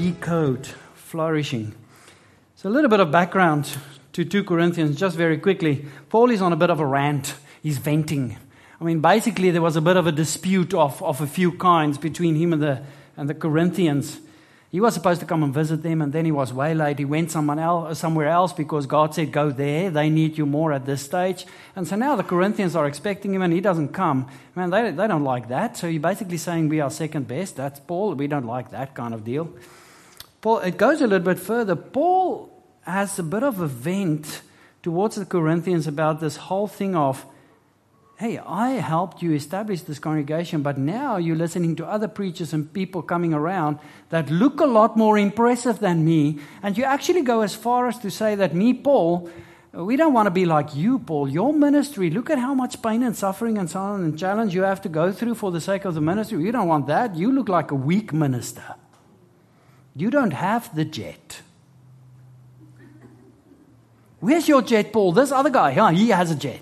decode flourishing. So a little bit of background to 2 Corinthians, just very quickly. Paul is on a bit of a rant. He's venting. I mean, basically there was a bit of a dispute of a few kinds between him and the Corinthians. He was supposed to come and visit them, and then he was waylaid. He went somewhere else because God said, go there. They need you more at this stage. And so now the Corinthians are expecting him, and he doesn't come. Man, they don't like that. So you're basically saying we are second best. That's Paul. We don't like that kind of deal. Paul, it goes a little bit further. Paul has a bit of a vent towards the Corinthians about this whole thing of, hey, I helped you establish this congregation, but now you're listening to other preachers and people coming around that look a lot more impressive than me, and you actually go as far as to say that me, Paul, we don't want to be like you, Paul. Your ministry, look at how much pain and suffering and so on and challenge you have to go through for the sake of the ministry. You don't want that. You look like a weak minister. You don't have the jet. Where's your jet, Paul? This other guy, he has a jet.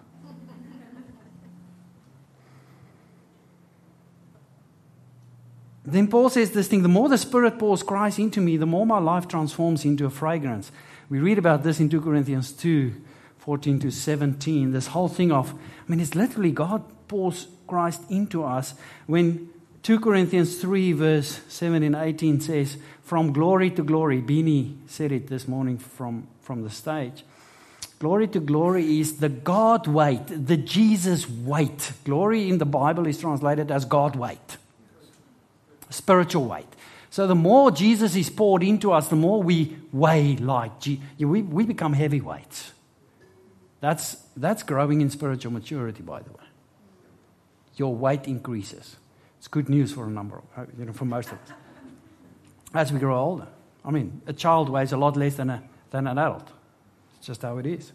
Then Paul says this thing, the more the Spirit pours Christ into me, the more my life transforms into a fragrance. We read about this in 2 Corinthians 2, 14 to 17. This whole thing of, it's literally God pours Christ into us. When 2 Corinthians 3, verse 17 and 18 says, from glory to glory, Bini said it this morning from the stage. Glory to glory is the God weight, the Jesus weight. Glory in the Bible is translated as God weight. Spiritual weight. So the more Jesus is poured into us, the more we weigh like we become heavyweights. That's growing in spiritual maturity, by the way. Your weight increases. It's good news for for most of us. As we grow older, a child weighs a lot less than an adult. It's just how it is.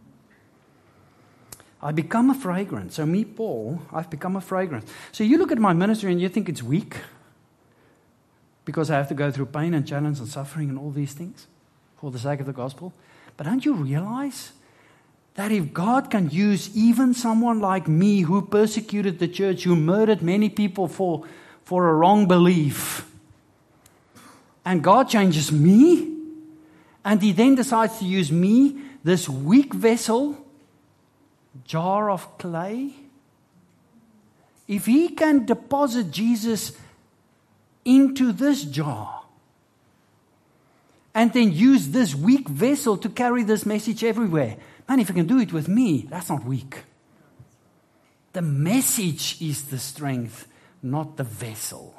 I become a fragrance. So me, Paul, I've become a fragrance. So you look at my ministry and you think it's weak, because I have to go through pain and challenge and suffering and all these things for the sake of the gospel. But don't you realize that if God can use even someone like me who persecuted the church, who murdered many people for a wrong belief, and God changes me, and He then decides to use me, this weak vessel, jar of clay, if He can deposit Jesus into this jar and then use this weak vessel to carry this message everywhere. Man, if you can do it with me, that's not weak. The message is the strength, not the vessel.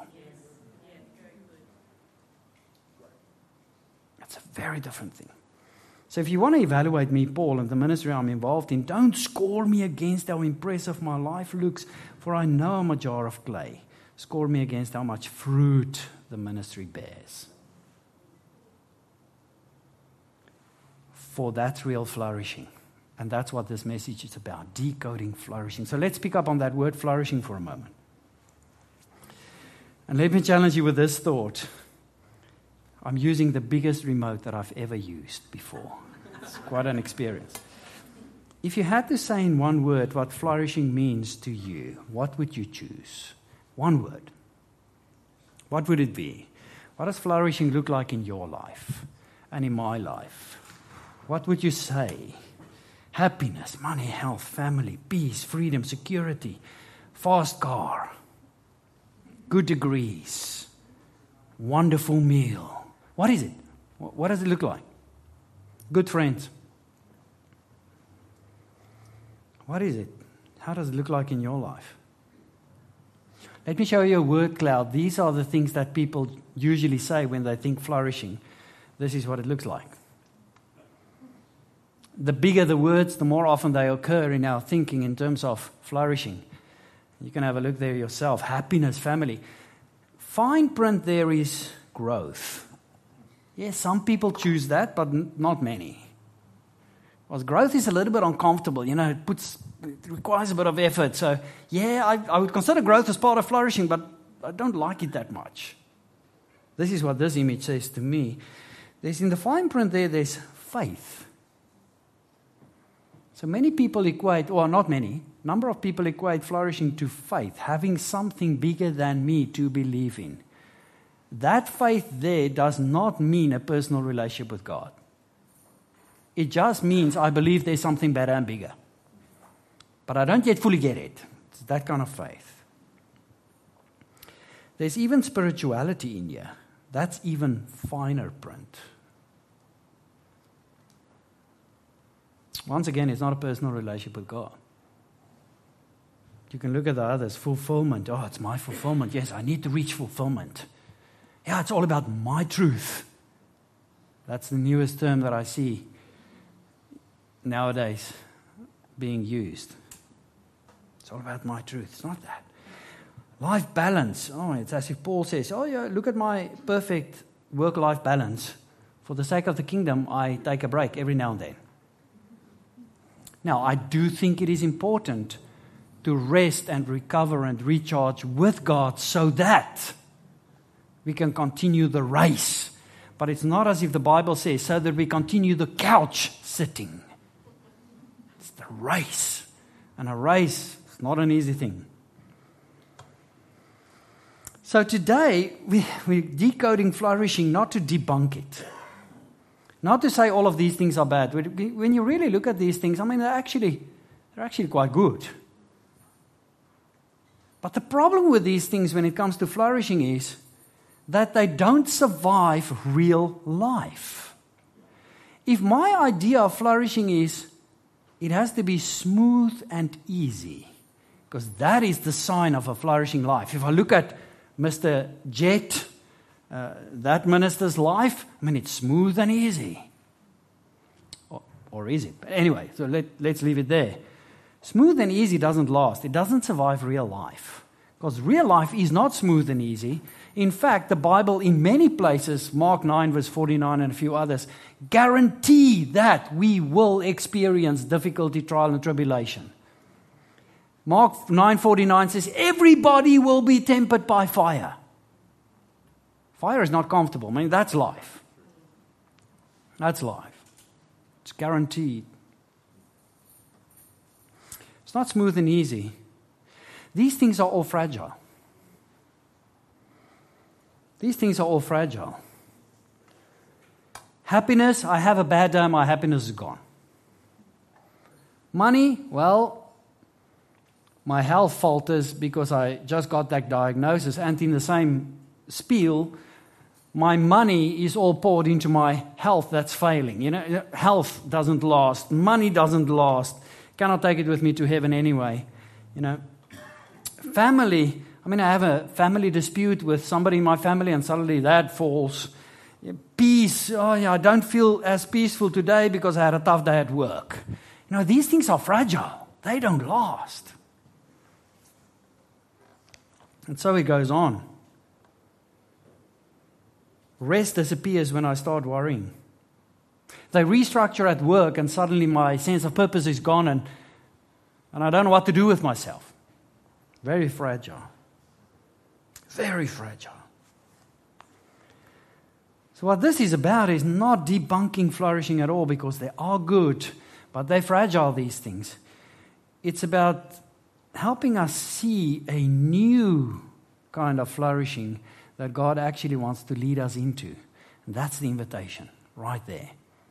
That's a very different thing. So if you want to evaluate me, Paul, and the ministry I'm involved in, don't score me against how impressive my life looks, for I know I'm a jar of clay. Score me against how much fruit the ministry bears. For that's real flourishing. And that's what this message is about, decoding flourishing. So let's pick up on that word flourishing for a moment. And let me challenge you with this thought. I'm using the biggest remote that I've ever used before. It's quite an experience. If you had to say in one word what flourishing means to you, what would you choose? One word. What would it be? What does flourishing look like in your life and in my life? What would you say? Happiness, money, health, family, peace, freedom, security, fast car, good degrees, wonderful meal. What is it? What does it look like? Good friends. What is it? How does it look like in your life? Let me show you a word cloud. These are the things that people usually say when they think flourishing. This is what it looks like. The bigger the words, the more often they occur in our thinking in terms of flourishing. You can have a look there yourself. Happiness, family. Fine print there is growth. Yes, some people choose that, but not many. Because growth is a little bit uncomfortable. It requires a bit of effort. So, I would consider growth as part of flourishing, but I don't like it that much. This is what this image says to me. There's in the fine print there's faith. So many people equate, or not many, number of people equate flourishing to faith, having something bigger than me to believe in. that faith there does not mean a personal relationship with God. It just means I believe there's something better and bigger. But I don't yet fully get it. It's that kind of faith. There's even spirituality in here. That's even finer print. Once again, it's not a personal relationship with God. You can look at the others. Fulfillment. Oh, it's my fulfillment. Yes, I need to reach fulfillment. Yeah, it's all about my truth. That's the newest term that I see nowadays being used. It's all about my truth. It's not that. Life balance. Oh, it's as if Paul says, oh yeah, look at my perfect work-life balance. For the sake of the kingdom, I take a break every now and then. Now, I do think it is important to rest and recover and recharge with God so that we can continue the race. But it's not as if the Bible says, so that we continue the couch sitting. It's the race. And a race is not an easy thing. So today, we're decoding flourishing not to debunk it. Not to say all of these things are bad. When you really look at these things, I mean, they're actually quite good. But the problem with these things when it comes to flourishing is that they don't survive real life. If my idea of flourishing is it has to be smooth and easy, because that is the sign of a flourishing life. If I look at Mr. Jet, that minister's life, I mean, it's smooth and easy. Or is it? But anyway, so let's leave it there. Smooth and easy doesn't last. It doesn't survive real life. Because real life is not smooth and easy. In fact, the Bible in many places, Mark 9 verse 49 and a few others, guarantee that we will experience difficulty, trial and tribulation. Mark 9:49 says, everybody will be tempered by fire. Fire is not comfortable. I mean, that's life. That's life. It's guaranteed. It's not smooth and easy. These things are all fragile. These things are all fragile. Happiness, I have a bad day, my happiness is gone. Money, well, my health falters because I just got that diagnosis, and in the same spiel, my money is all poured into my health that's failing. You know, health doesn't last, money doesn't last, cannot take it with me to heaven anyway. You know, family, I mean, I have a family dispute with somebody in my family and suddenly that falls. Peace, oh yeah, I don't feel as peaceful today because I had a tough day at work. You know, these things are fragile. They don't last. And so it goes on. Rest disappears when I start worrying. They restructure at work and suddenly my sense of purpose is gone and I don't know what to do with myself. Very fragile. Very fragile. So what this is about is not debunking flourishing at all, because they are good, but they're fragile, these things. It's about helping us see a new kind of flourishing that God actually wants to lead us into. And that's the invitation right there.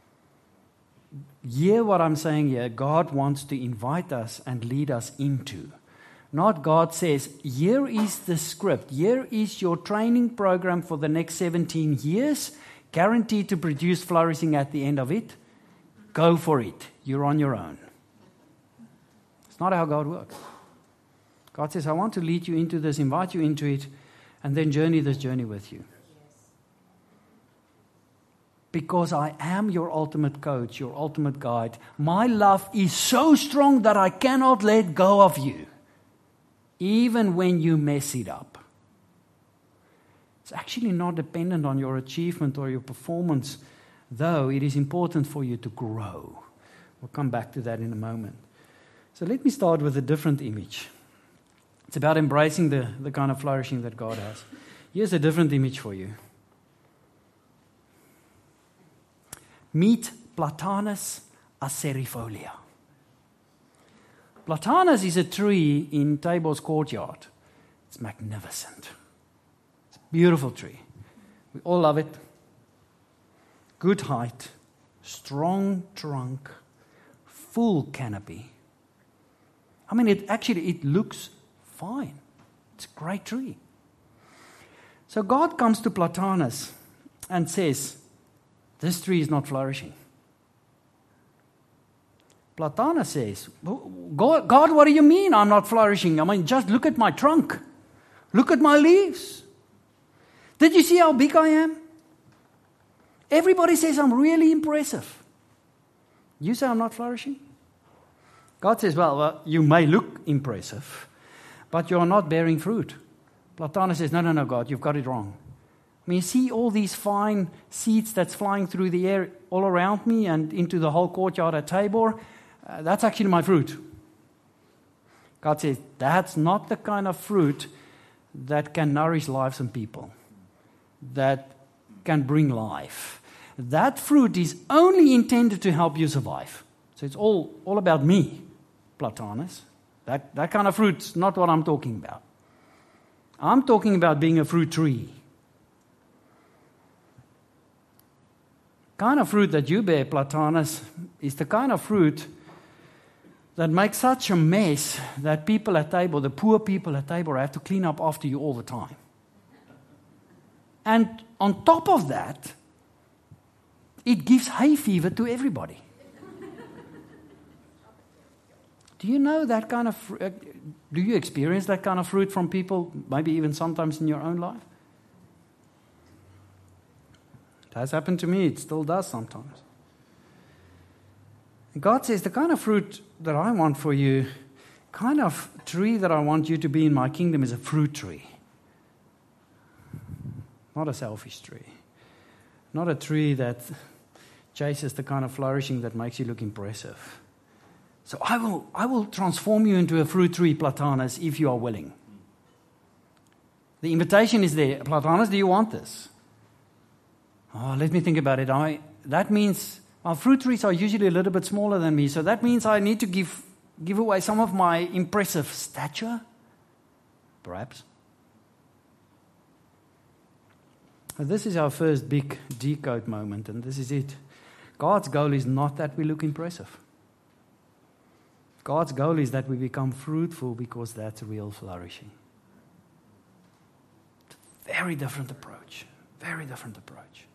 Hear what I'm saying here. God wants to invite us and lead us into. Not God says, here is the script. Here is your training program for the next 17 years, guaranteed to produce flourishing at the end of it. Go for it. You're on your own. It's not how God works. God says, I want to lead you into this, invite you into it, and then journey this journey with you. Because I am your ultimate coach, your ultimate guide. My love is so strong that I cannot let go of you, even when you mess it up. It's actually not dependent on your achievement or your performance, though it is important for you to grow. We'll come back to that in a moment. So let me start with a different image. It's about embracing the kind of flourishing that God has. Here's a different image for you. Meet Platanus acerifolia. Platanus is a tree in Tabor's courtyard. It's magnificent. It's a beautiful tree. We all love it. Good height, strong trunk, full canopy. I mean, it looks fine. It's a great tree. So God comes to Platanus and says, this tree is not flourishing. Platanus says, God, what do you mean I'm not flourishing? I mean, just look at my trunk. Look at my leaves. Did you see how big I am? Everybody says I'm really impressive. You say I'm not flourishing? God says, well, you may look impressive, but you're not bearing fruit. Platanus says, no, God, you've got it wrong. I mean, you see all these fine seeds that's flying through the air all around me and into the whole courtyard at Tabor? That's actually my fruit. God says, that's not the kind of fruit that can nourish lives and people, that can bring life. That fruit is only intended to help you survive. So it's all about me, Platanus. That kind of fruit's not what I'm talking about. I'm talking about being a fruit tree. Kind of fruit that you bear, Platanus, is the kind of fruit that makes such a mess that people at Tabor, the poor people at Tabor, have to clean up after you all the time. And on top of that, it gives hay fever to everybody. Do you know that kind of do you experience that kind of fruit from people, maybe even sometimes in your own life? It has happened to me. It still does sometimes. And God says, the kind of fruit that I want for you, kind of tree that I want you to be in my kingdom is a fruit tree. Not a selfish tree. Not a tree that chases the kind of flourishing that makes you look impressive. So I will transform you into a fruit tree, Platanus, if you are willing. The invitation is there. Platanus, do you want this? Oh, let me think about it. That means our fruit trees are usually a little bit smaller than me, so that means I need to give away some of my impressive stature, perhaps. This is our first big decode moment, and this is it. God's goal is not that we look impressive. God's goal is that we become fruitful because that's real flourishing. It's a very different approach. Very different approach.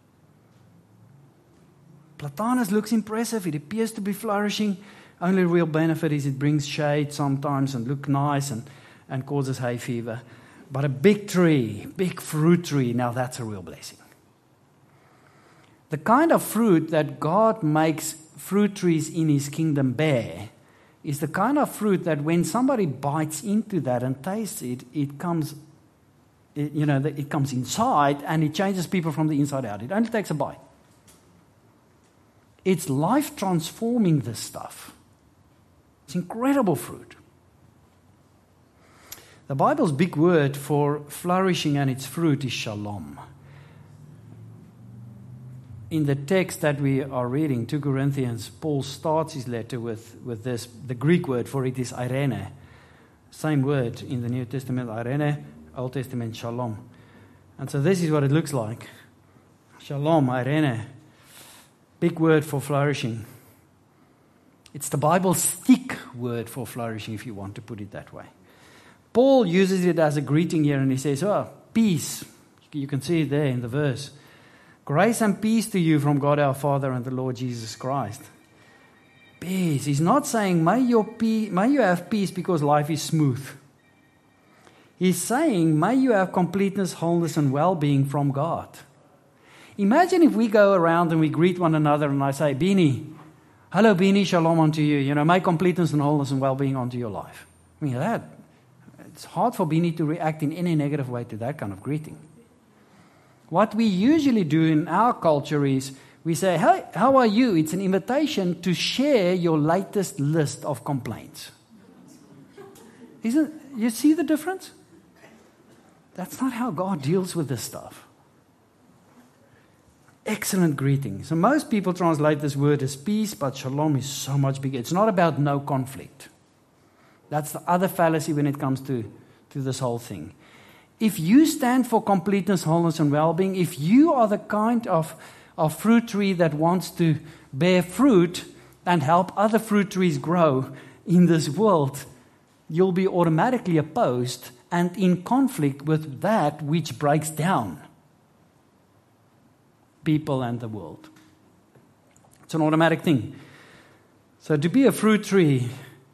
Platanus looks impressive. It appears to be flourishing. Only real benefit is it brings shade sometimes and look nice and causes hay fever. But a big tree, big fruit tree, now that's a real blessing. The kind of fruit that God makes fruit trees in His kingdom bear is the kind of fruit that when somebody bites into that and tastes it, it comes inside and it changes people from the inside out. It only takes a bite. It's life transforming, this stuff. It's incredible fruit. The Bible's big word for flourishing and its fruit is shalom. In the text that we are reading, 2 Corinthians, Paul starts his letter with this. The Greek word for it is eirene. Same word in the New Testament, eirene, Old Testament, shalom. And so this is what it looks like. Shalom, eirene. Big word for flourishing. It's the Bible's thick word for flourishing, if you want to put it that way. Paul uses it as a greeting here, and he says, peace. You can see it there in the verse. Grace and peace to you from God our Father and the Lord Jesus Christ. Peace. He's not saying, may you have peace because life is smooth. He's saying, may you have completeness, wholeness, and well-being from God. Imagine if we go around and we greet one another and I say, Beanie, hello Beanie, shalom unto you. May completeness and wholeness and well-being unto your life. I mean, it's hard for Beanie to react in any negative way to that kind of greeting. What we usually do in our culture is we say, hey, how are you? It's an invitation to share your latest list of complaints. You see the difference? That's not how God deals with this stuff. Excellent greeting. So most people translate this word as peace, but shalom is so much bigger. It's not about no conflict. That's the other fallacy when it comes to this whole thing. If you stand for completeness, wholeness, and well-being, if you are the kind of fruit tree that wants to bear fruit and help other fruit trees grow in this world, you'll be automatically opposed and in conflict with that which breaks down people and the world. It's an automatic thing. So to be a fruit tree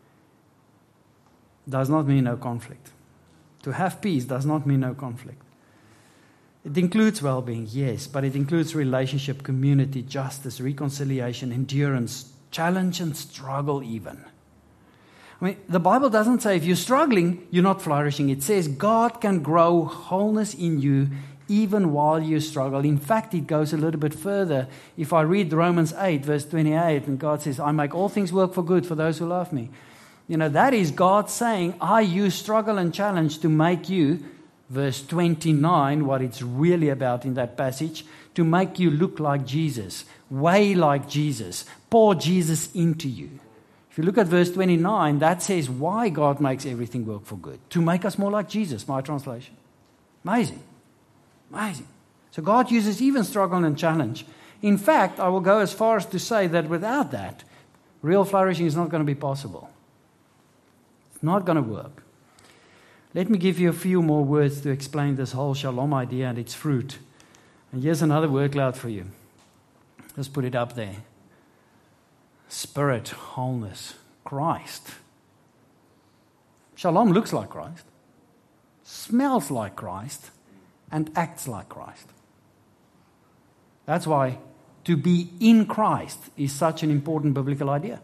does not mean no conflict. To have peace does not mean no conflict. It includes well-being, yes, but it includes relationship, community, justice, reconciliation, endurance, challenge and struggle even. I mean, the Bible doesn't say if you're struggling, you're not flourishing. It says God can grow wholeness in you even while you struggle. In fact, it goes a little bit further. If I read Romans 8, verse 28, and God says, I make all things work for good for those who love me. You know, that is God saying, I use struggle and challenge to make you, verse 29, what it's really about in that passage, to make you look like Jesus, weigh like Jesus, pour Jesus into you. If you look at verse 29, that says why God makes everything work for good. To make us more like Jesus, my translation. Amazing. Amazing. So God uses even struggle and challenge. In fact, I will go as far as to say that without that, real flourishing is not going to be possible. It's not going to work. Let me give you a few more words to explain this whole shalom idea and its fruit. And here's another word cloud for you. Let's put it up there. Spirit, wholeness, Christ. Shalom looks like Christ, smells like Christ, and acts like Christ. That's why to be in Christ is such an important biblical idea.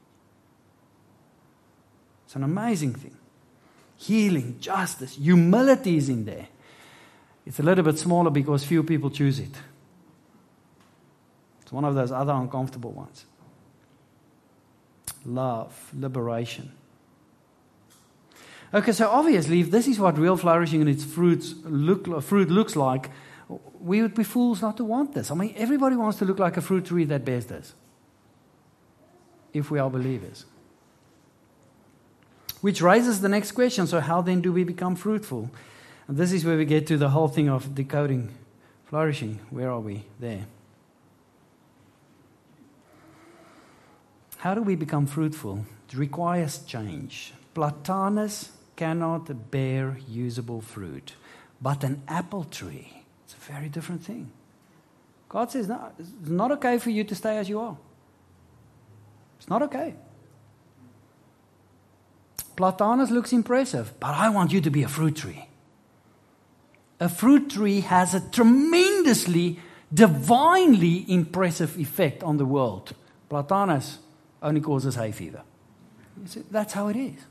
It's an amazing thing. Healing, justice, humility is in there. It's a little bit smaller because few people choose it. It's one of those other uncomfortable ones. Love, liberation. Okay, so obviously, if this is what real flourishing and its fruit looks like, we would be fools not to want this. I mean, everybody wants to look like a fruit tree that bears this, if we are believers. Which raises the next question, so how then do we become fruitful? And this is where we get to the whole thing of decoding flourishing. Where are we? There. How do we become fruitful? It requires change. Platanes cannot bear usable fruit, but an apple tree, it's a very different thing. God says, no, it's not okay for you to stay as you are. It's not okay. Platanes looks impressive, but I want you to be a fruit tree. A fruit tree has a tremendously, divinely impressive effect on the world. Platanes only causes hay fever. That's how it is.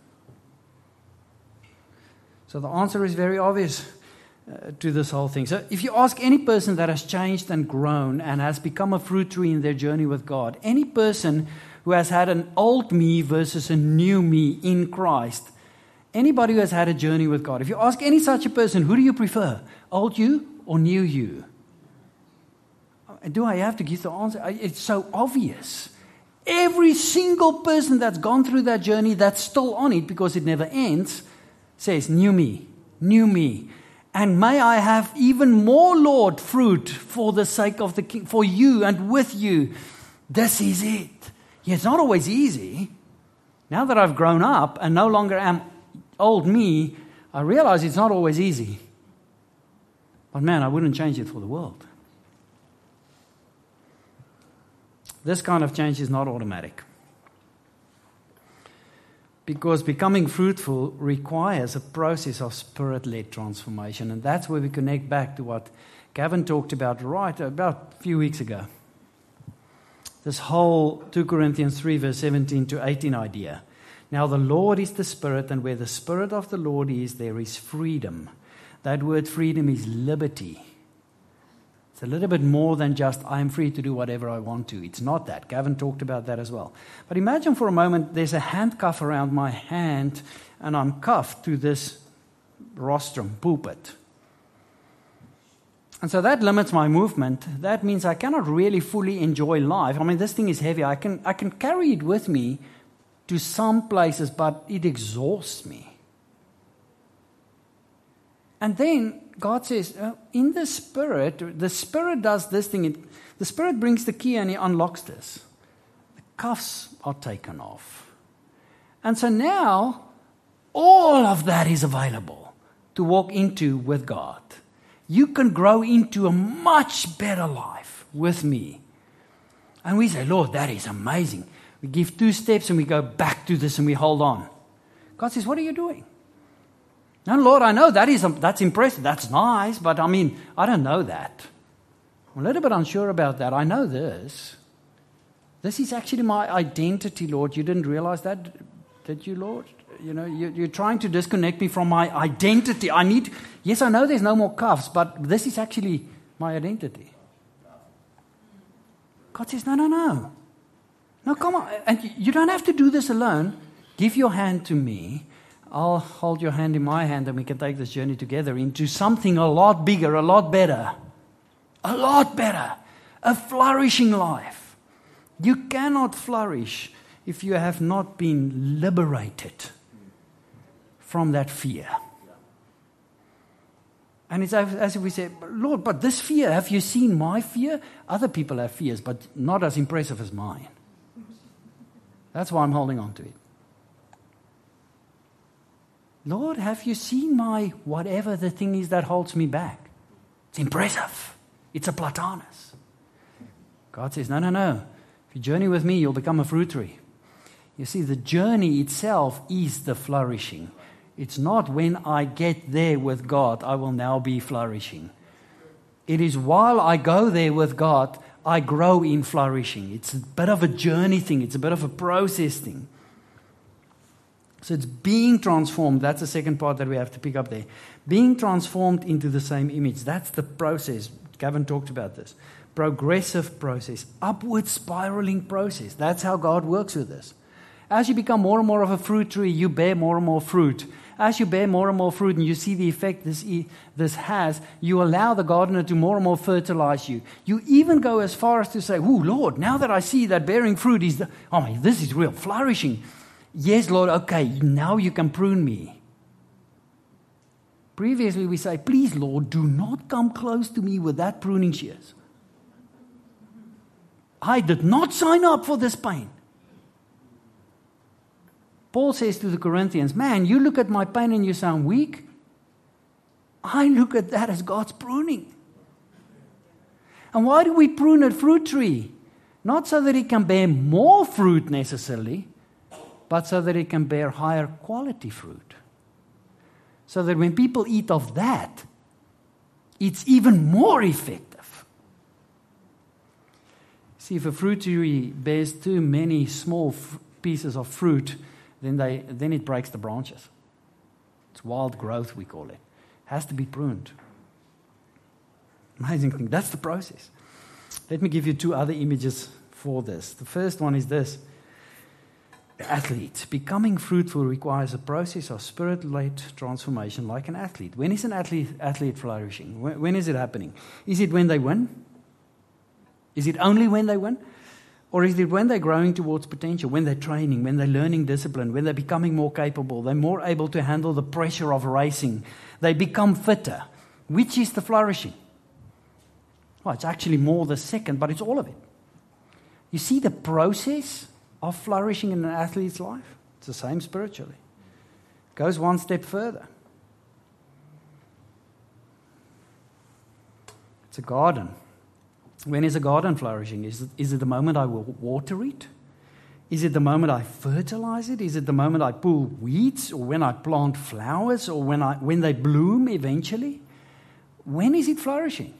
So the answer is very obvious to this whole thing. So if you ask any person that has changed and grown and has become a fruit tree in their journey with God, any person who has had an old me versus a new me in Christ, anybody who has had a journey with God, if you ask any such a person, who do you prefer, old you or new you? Do I have to give the answer? It's so obvious. Every single person that's gone through that journey that's still on it because it never ends says, new me, new me. And may I have even more, Lord, fruit for the sake of the King, for you and with you. This is it. Yeah, it's not always easy. Now that I've grown up and no longer am old me, I realize it's not always easy. But man, I wouldn't change it for the world. This kind of change is not automatic. Because becoming fruitful requires a process of spirit-led transformation. And that's where we connect back to what Gavin talked about about a few weeks ago. This whole 2 Corinthians 3 verse 17 to 18 idea. Now the Lord is the Spirit, and where the Spirit of the Lord is, there is freedom. That word freedom is liberty. It's a little bit more than just, I'm free to do whatever I want to. It's not that. Gavin talked about that as well. But imagine for a moment there's a handcuff around my hand and I'm cuffed to this rostrum, pulpit. And so that limits my movement. That means I cannot really fully enjoy life. I mean, this thing is heavy. I can carry it with me to some places, but it exhausts me. And then God says, in the Spirit does this thing. The Spirit brings the key and He unlocks this. The cuffs are taken off. And so now, all of that is available to walk into with God. You can grow into a much better life with me. And we say, Lord, that is amazing. We give 2 steps and we go back to this and we hold on. God says, what are you doing? No, Lord, I know that's impressive. That's nice, but I don't know that. I'm a little bit unsure about that. I know this. This is actually my identity, Lord. You didn't realize that, did you, Lord? You're trying to disconnect me from my identity. Yes, I know there's no more cuffs, but this is actually my identity. God says, no. No, come on. And you don't have to do this alone. Give your hand to me. I'll hold your hand in my hand and we can take this journey together into something a lot bigger, a lot better. A lot better. A flourishing life. You cannot flourish if you have not been liberated from that fear. And it's as if we say, Lord, but this fear, have you seen my fear? Other people have fears, but not as impressive as mine. That's why I'm holding on to it. Lord, have you seen my whatever the thing is that holds me back? It's impressive. It's a platanus. God says, no. If you journey with me, you'll become a fruit tree. You see, the journey itself is the flourishing. It's not when I get there with God, I will now be flourishing. It is while I go there with God, I grow in flourishing. It's a bit of a journey thing. It's a bit of a process thing. So it's being transformed. That's the second part that we have to pick up there. Being transformed into the same image. That's the process. Gavin talked about this. Progressive process. Upward spiraling process. That's how God works with this. As you become more and more of a fruit tree, you bear more and more fruit. As you bear more and more fruit and you see the effect this has, you allow the gardener to more and more fertilize you. You even go as far as to say, oh, Lord, now that I see that bearing fruit this is real flourishing. Yes, Lord, okay, now you can prune me. Previously we say, please, Lord, do not come close to me with that pruning shears. I did not sign up for this pain. Paul says to the Corinthians, man, you look at my pain and you sound weak. I look at that as God's pruning. And why do we prune a fruit tree? Not so that it can bear more fruit necessarily, but so that it can bear higher quality fruit. So that when people eat of that, it's even more effective. See, if a fruit tree bears too many small pieces of fruit, then it breaks the branches. It's wild growth, we call it. It has to be pruned. Amazing thing. That's the process. Let me give you 2 other images for this. The first one is this. The athlete. Becoming fruitful requires a process of spirit-led transformation like an athlete. When is an athlete flourishing? When is it happening? Is it when they win? Is it only when they win? Or is it when they're growing towards potential, when they're training, when they're learning discipline, when they're becoming more capable, they're more able to handle the pressure of racing, they become fitter? Which is the flourishing? Well, it's actually more the second, but it's all of it. You see the process of flourishing in an athlete's life? It's the same spiritually. It goes one step further. It's a garden. When is a garden flourishing? Is it the moment I will water it? Is it the moment I fertilize it? Is it the moment I pull weeds? Or when I plant flowers? Or when they bloom eventually? When is it flourishing?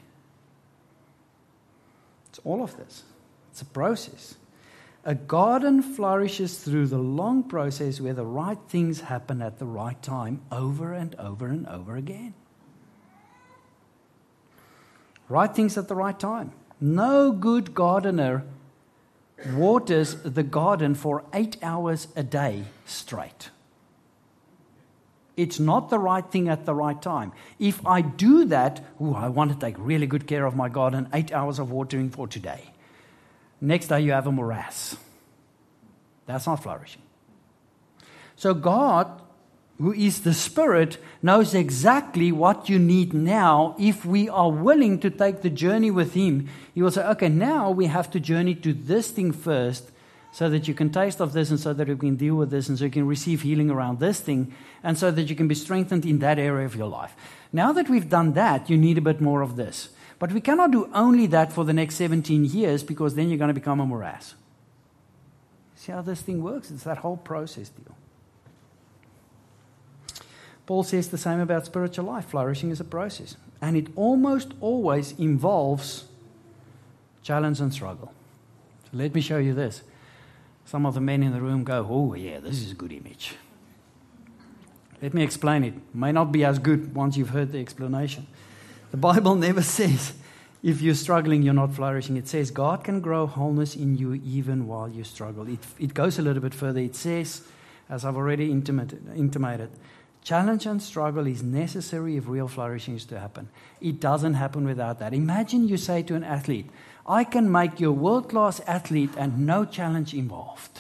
It's all of this. It's a process. A garden flourishes through the long process where the right things happen at the right time over and over and over again. Right things at the right time. No good gardener waters the garden for 8 hours a day straight. It's not the right thing at the right time. If I do that, I want to take really good care of my garden, 8 hours of watering for today. Next day you have a morass. That's not flourishing. So God who is the Spirit, knows exactly what you need now. If we are willing to take the journey with Him, He will say, okay, now we have to journey to this thing first so that you can taste of this and so that you can deal with this and so you can receive healing around this thing and so that you can be strengthened in that area of your life. Now that we've done that, you need a bit more of this. But we cannot do only that for the next 17 years because then you're going to become a morass. See how this thing works? It's that whole process deal. Paul says the same about spiritual life. Flourishing is a process. And it almost always involves challenge and struggle. So let me show you this. Some of the men in the room go, oh yeah, this is a good image. Let me explain it. May not be as good once you've heard the explanation. The Bible never says, if you're struggling, you're not flourishing. It says God can grow wholeness in you even while you struggle. It goes a little bit further. It says, as I've already intimated, challenge and struggle is necessary if real flourishing is to happen. It doesn't happen without that. Imagine you say to an athlete, I can make you a world-class athlete and no challenge involved.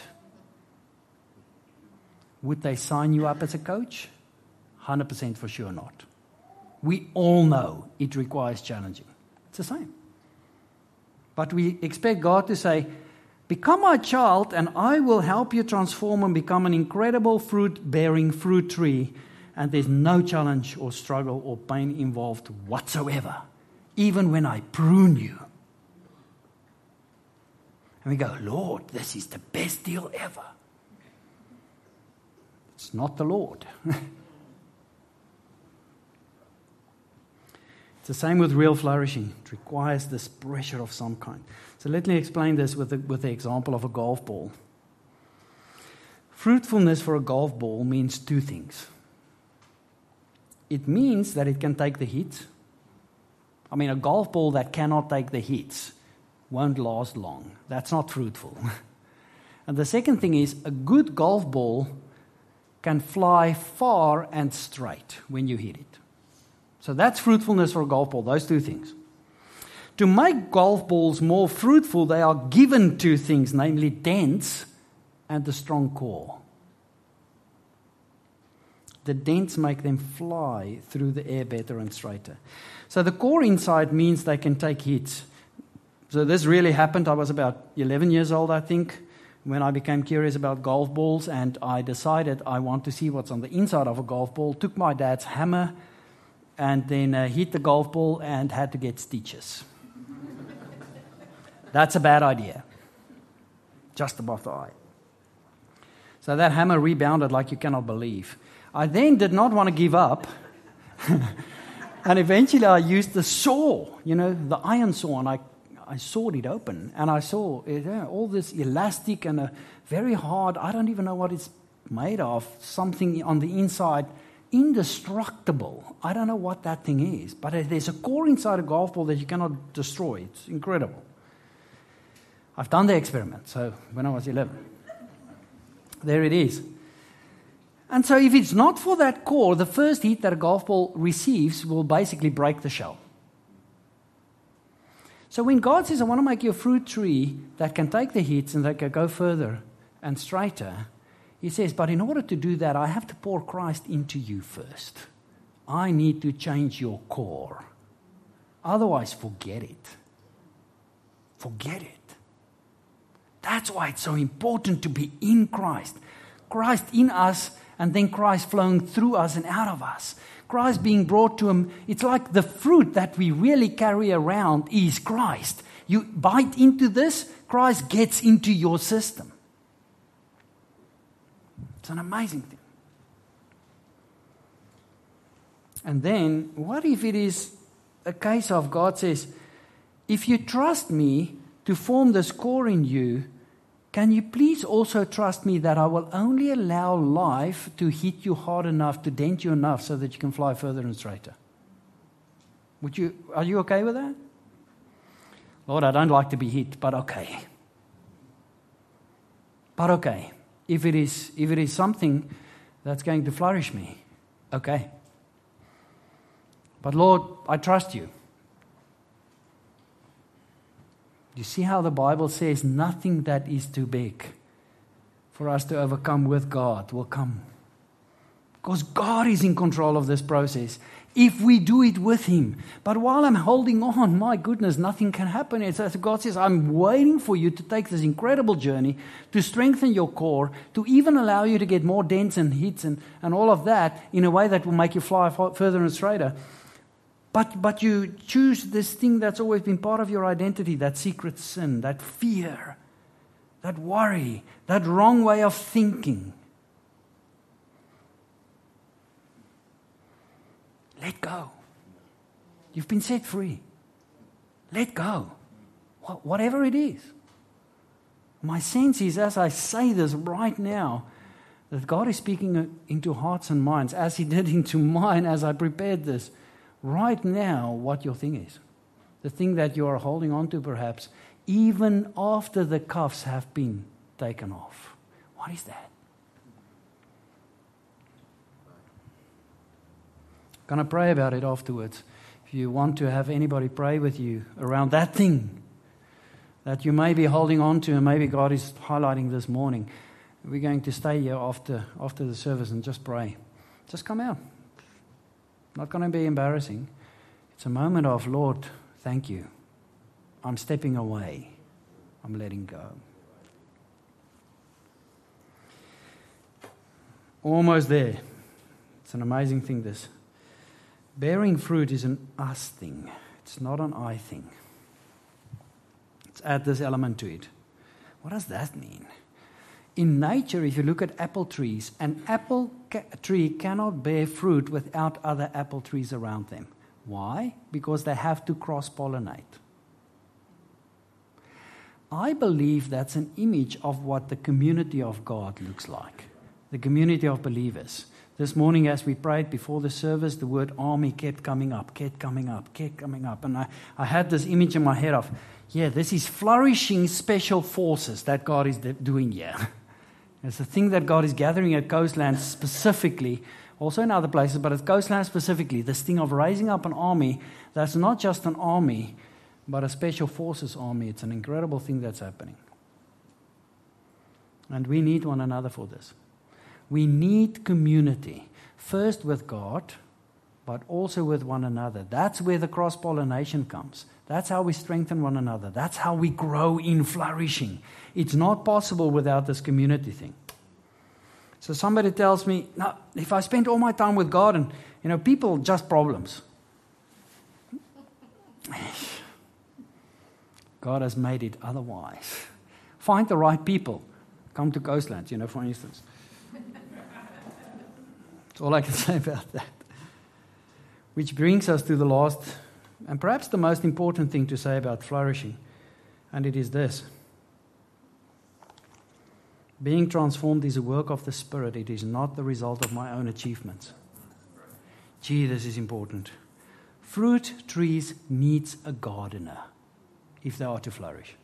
Would they sign you up as a coach? 100% for sure not. We all know it requires challenging. It's the same. But we expect God to say, become my child and I will help you transform and become an incredible fruit-bearing fruit tree. And there's no challenge or struggle or pain involved whatsoever, even when I prune you. And we go, Lord, this is the best deal ever. It's not the Lord. It's the same with real flourishing. It requires this pressure of some kind. So let me explain this with the example of a golf ball. Fruitfulness for a golf ball means two things. It means that it can take the hits. I mean, a golf ball that cannot take the hits won't last long. That's not fruitful. And the second thing is, a good golf ball can fly far and straight when you hit it. So that's fruitfulness for a golf ball, those two things. To make golf balls more fruitful, they are given two things, namely dents and a strong core. The dents make them fly through the air better and straighter. So the core inside means they can take hits. So this really happened. I was about 11 years old, I think, when I became curious about golf balls, and I decided I want to see what's on the inside of a golf ball. Took my dad's hammer and then hit the golf ball and had to get stitches. That's a bad idea. Just above the eye. So that hammer rebounded like you cannot believe. I then did not want to give up. And eventually I used the saw, the iron saw, and I sawed it open. And I saw all this elastic and a very hard, I don't even know what it's made of, something on the inside, indestructible. I don't know what that thing is. But there's a core inside a golf ball that you cannot destroy. It's incredible. I've done the experiment, so when I was 11. There it is. And so if it's not for that core, the first hit that a golf ball receives will basically break the shell. So when God says, I want to make you a fruit tree that can take the hits and that can go further and straighter, He says, but in order to do that, I have to pour Christ into you first. I need to change your core. Otherwise, forget it. Forget it. That's why it's so important to be in Christ. Christ in us, and then Christ flowing through us and out of us. Christ being brought to Him. It's like the fruit that we really carry around is Christ. You bite into this, Christ gets into your system. It's an amazing thing. And then, what if it is a case of God says, if you trust me to form this core in you, can you please also trust me that I will only allow life to hit you hard enough, to dent you enough so that you can fly further and straighter? Are you okay with that? Lord, I don't like to be hit, but okay. But okay. If it is something that's going to flourish me, okay. But Lord, I trust you. You see how the Bible says nothing that is too big for us to overcome with God will come. because God is in control of this process if we do it with Him. But while I'm holding on, my goodness, nothing can happen. It's as God says, I'm waiting for you to take this incredible journey, to strengthen your core, to even allow you to get more dents and hits and all of that in a way that will make you fly further and straighter. But you choose this thing that's always been part of your identity, that secret sin, that fear, that worry, that wrong way of thinking. Let go. You've been set free. Let go. Whatever it is. My sense is, as I say this right now, that God is speaking into hearts and minds, as He did into mine as I prepared this. Right now, what your thing is. The thing that you are holding on to, perhaps, even after the cuffs have been taken off. What is that? I'm going to pray about it afterwards. If you want to have anybody pray with you around that thing that you may be holding on to, and maybe God is highlighting this morning, we're going to stay here after the service and just pray. Just come out. Not going to be embarrassing. It's a moment of, Lord, thank you. I'm stepping away. I'm letting go. Almost there. It's an amazing thing, this. Bearing fruit is an us thing. It's not an I thing. Let's add this element to it. What does that mean? In nature, if you look at apple trees, an apple tree cannot bear fruit without other apple trees around them. Why? Because they have to cross-pollinate. I believe that's an image of what the community of God looks like. The community of believers. This morning as we prayed before the service, the word army kept coming up. And I had this image in my head of, this is flourishing special forces that God is doing here. It's the thing that God is gathering at Coastland specifically, also in other places, but at Coastland specifically, this thing of raising up an army that's not just an army, but a special forces army. It's an incredible thing that's happening. And we need one another for this. We need community, first with God, but also with one another. That's where the cross-pollination comes. That's how we strengthen one another. That's how we grow in flourishing. It's not possible without this community thing. So somebody tells me, no, if I spend all my time with God and, people, just problems. God has made it otherwise. Find the right people. Come to Coastlands, for instance. That's all I can say about that. Which brings us to the last, and perhaps the most important thing to say about flourishing, and it is this. Being transformed is a work of the Spirit. It is not the result of my own achievements. This is important. Fruit trees needs a gardener if they are to flourish.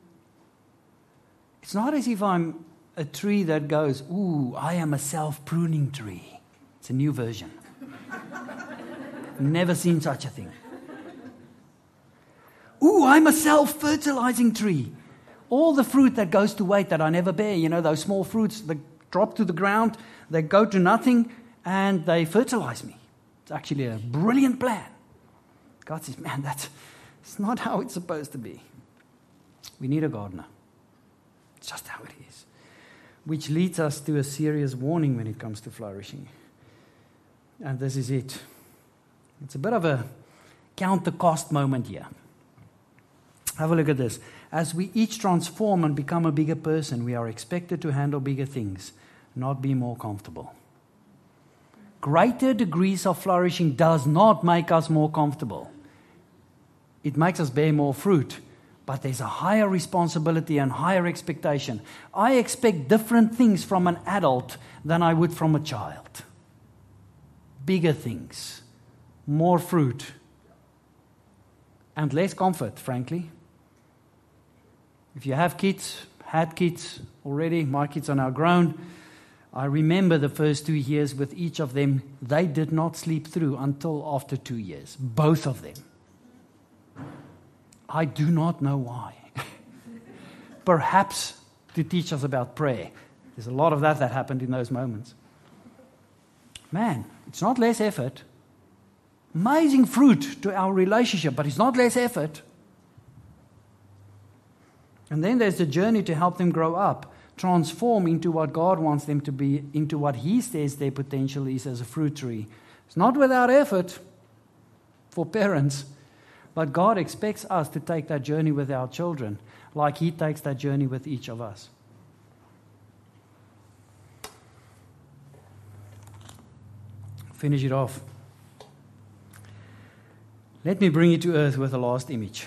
It's not as if I'm a tree that goes, I am a self-pruning tree. It's a new version. Never seen such a thing. I'm a self-fertilizing tree. All the fruit that goes to waste that I never bear, those small fruits that drop to the ground, they go to nothing, and they fertilize me. It's actually a brilliant plan. God says, man, that's not how it's supposed to be. We need a gardener. It's just how it is. Which leads us to a serious warning when it comes to flourishing. And this is it. It's a bit of a count the cost moment here. Have a look at this. As we each transform and become a bigger person, we are expected to handle bigger things, not be more comfortable. Greater degrees of flourishing does not make us more comfortable. It makes us bear more fruit, but there's a higher responsibility and higher expectation. I expect different things from an adult than I would from a child. Bigger things, more fruit, and less comfort, frankly. If you have kids, had kids already, my kids are now grown. I remember the first 2 years with each of them, they did not sleep through until after 2 years, both of them. I do not know why. Perhaps to teach us about prayer. There's a lot of that happened in those moments. Man, it's not less effort. Amazing fruit to our relationship, but it's not less effort. And then there's the journey to help them grow up, transform into what God wants them to be, into what He says their potential is as a fruit tree. It's not without effort for parents, but God expects us to take that journey with our children, like He takes that journey with each of us. Finish it off. Let me bring you to earth with the last image.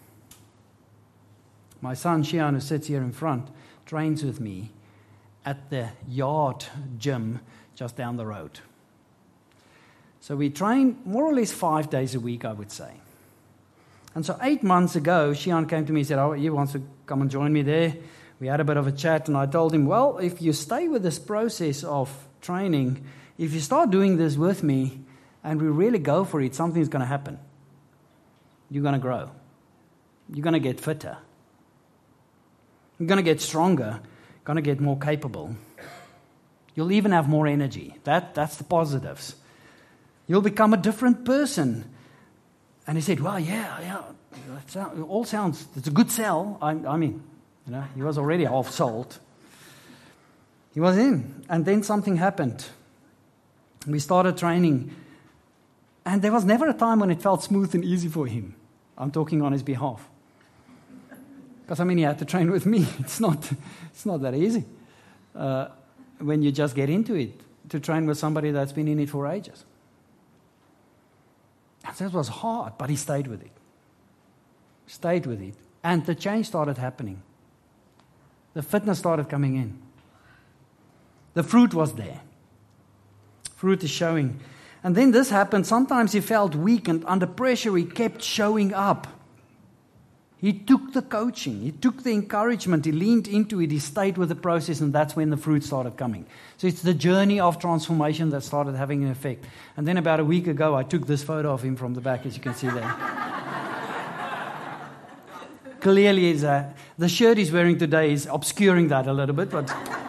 My son, Shian, who sits here in front, trains with me at the yard gym just down the road. So we train more or less 5 days a week, I would say. And so 8 months ago, Shian came to me and said, he wants to come and join me there. We had a bit of a chat, and I told him, well, if you stay with this process of training, if you start doing this with me and we really go for it, something's going to happen. You're going to grow. You're going to get fitter. You're going to get stronger. You're going to get more capable. You'll even have more energy. That's the positives. You'll become a different person. And he said, well, yeah, it's a good sell. I mean, he was already half sold. He was in. And then something happened. We started training. And there was never a time when it felt smooth and easy for him. I'm talking on his behalf. Because, he had to train with me. It's not that easy. When you just get into it, to train with somebody that's been in it for ages. And that was hard, but he stayed with it. Stayed with it. And the change started happening. The fitness started coming in. The fruit was there. Fruit is showing. And then this happened. Sometimes he felt weak, and under pressure he kept showing up. He took the coaching. He took the encouragement. He leaned into it. He stayed with the process, and that's when the fruit started coming. So it's the journey of transformation that started having an effect. And then about a week ago, I took this photo of him from the back, as you can see there. Clearly, the shirt he's wearing today is obscuring that a little bit, but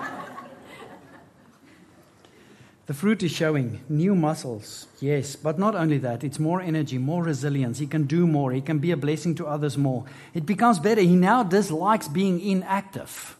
the fruit is showing. New muscles, yes, but not only that, it's more energy, more resilience. He can do more. He can be a blessing to others more. It becomes better. He now dislikes being inactive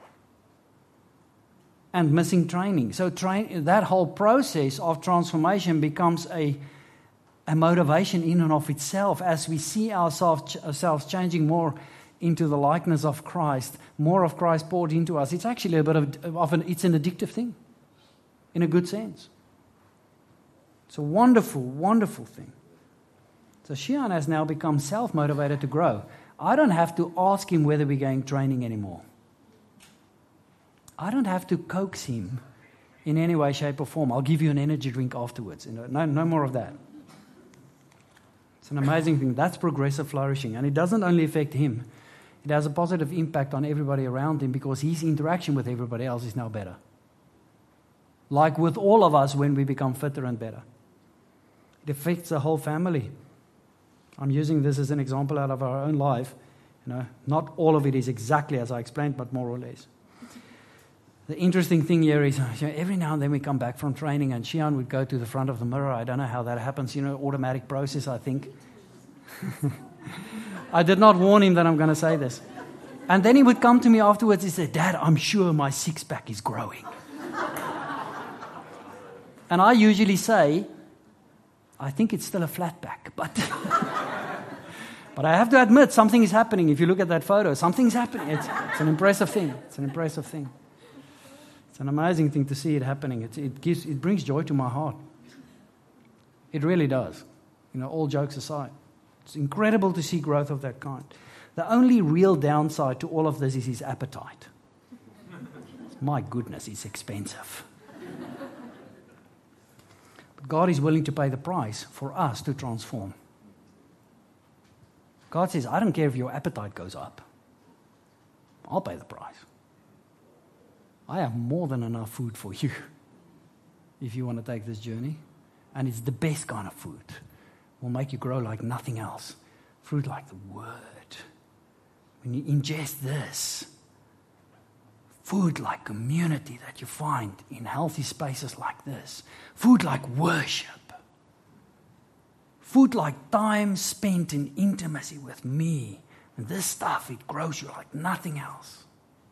and missing training. So that whole process of transformation becomes a motivation in and of itself as we see ourselves changing more into the likeness of Christ, more of Christ poured into us. It's actually a bit it's an addictive thing. In a good sense. It's a wonderful, wonderful thing. So Shian has now become self-motivated to grow. I don't have to ask him whether we're going training anymore. I don't have to coax him in any way, shape, or form. I'll give you an energy drink afterwards. No more of that. It's an amazing thing. That's progressive flourishing. And it doesn't only affect him. It has a positive impact on everybody around him because his interaction with everybody else is now better. Like with all of us when we become fitter and better. It affects the whole family. I'm using this as an example out of our own life. Not all of it is exactly as I explained, but more or less. The interesting thing here is every now and then we come back from training and Shian would go to the front of the mirror. I don't know how that happens, automatic process, I think. I did not warn him that I'm going to say this. And then he would come to me afterwards and say, Dad, I'm sure my six-pack is growing. And I usually say, I think it's still a flat back, but I have to admit something is happening. If you look at that photo, something's happening. It's an impressive thing. It's an impressive thing. It's an amazing thing to see it happening. It brings joy to my heart. It really does. All jokes aside, it's incredible to see growth of that kind. The only real downside to all of this is his appetite. My goodness, it's expensive. God is willing to pay the price for us to transform. God says, I don't care if your appetite goes up. I'll pay the price. I have more than enough food for you if you want to take this journey. And it's the best kind of food. It will make you grow like nothing else. Fruit like the Word. When you ingest this, Food like community that you find in healthy spaces like this. Food like worship. Food like time spent in intimacy with me. And this stuff, it grows you like nothing else.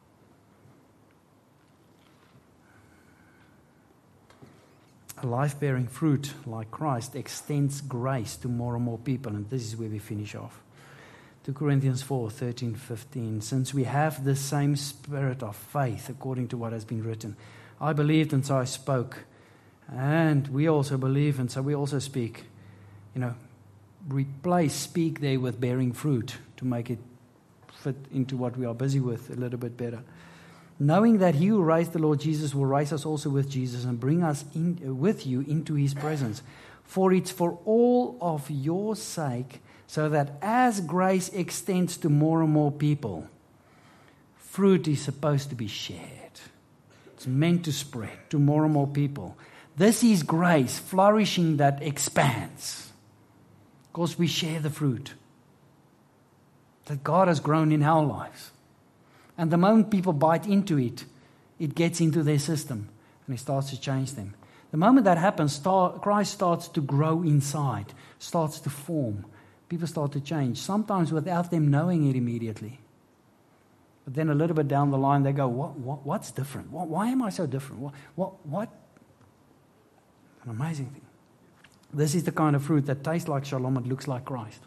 A life-bearing fruit like Christ extends grace to more and more people. And this is where we finish off. 2 Corinthians 4:13-15. Since we have the same spirit of faith, according to what has been written. I believed and so I spoke. And we also believe and so we also speak. Replace speak there with bearing fruit to make it fit into what we are busy with a little bit better. Knowing that he who raised the Lord Jesus will raise us also with Jesus and bring us with you into his presence. For it's for all of your sake, so that as grace extends to more and more people, fruit is supposed to be shared. It's meant to spread to more and more people. This is grace, flourishing that expands. Because we share the fruit that God has grown in our lives. And the moment people bite into it, it gets into their system and it starts to change them. The moment that happens, Christ starts to grow inside, starts to form. People start to change, sometimes without them knowing it immediately. But then a little bit down the line, they go, what's different? Why am I so different? What? An amazing thing. This is the kind of fruit that tastes like Shalom and looks like Christ.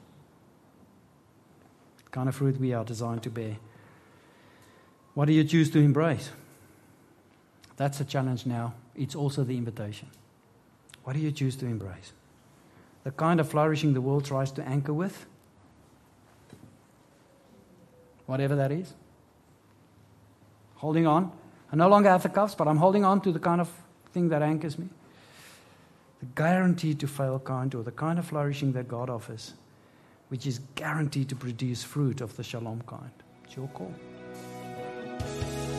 The kind of fruit we are designed to bear. What do you choose to embrace? That's a challenge now. It's also the invitation. What do you choose to embrace? The kind of flourishing the world tries to anchor with? Whatever that is. Holding on. I no longer have the cuffs, but I'm holding on to the kind of thing that anchors me. The guaranteed to fail kind, or the kind of flourishing that God offers, which is guaranteed to produce fruit of the Shalom kind. It's your call.